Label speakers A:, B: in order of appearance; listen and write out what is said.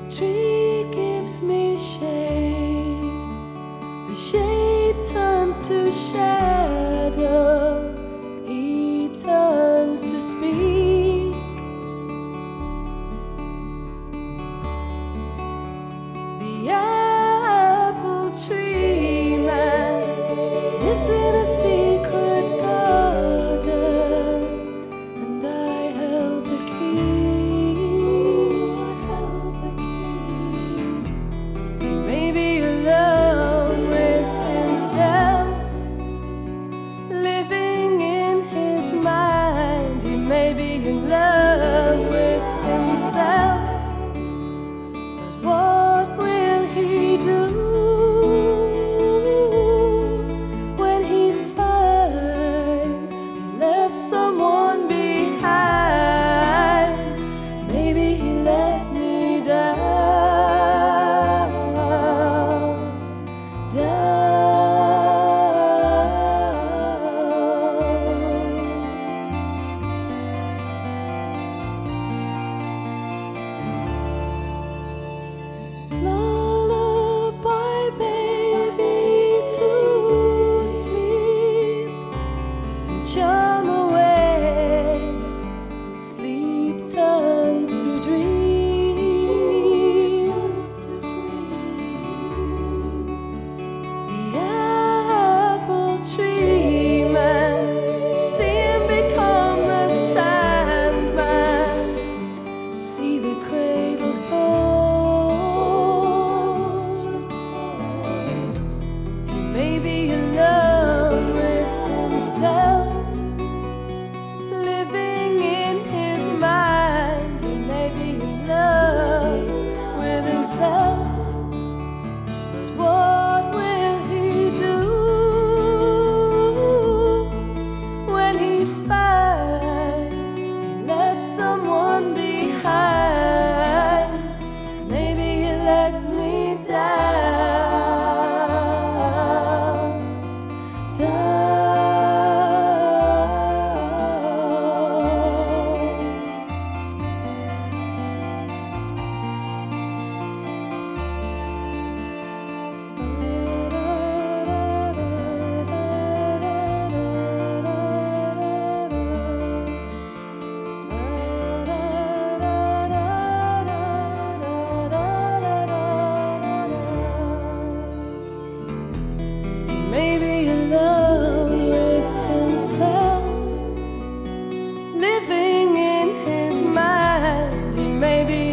A: tree gives me shade, the shade turns to shadow, he turns to speak. The apple tree man lives in a secret garden, and I held the key. Maybe alone with himself, living in his mind. He may be in love with himself, but what will he do when he finds he left someone behind? Maybe he let me down, lullaby baby to sleep and charm away. Sleep turns to dream. The apple tree man, see him become the Sandman. See the cradle fall. He may be alone with himself, living in his mind. He may be in love with himself, but what will he do when he finds he left someone behind? Maybe he let me down, maybe alone with himself, living in his mind. He may be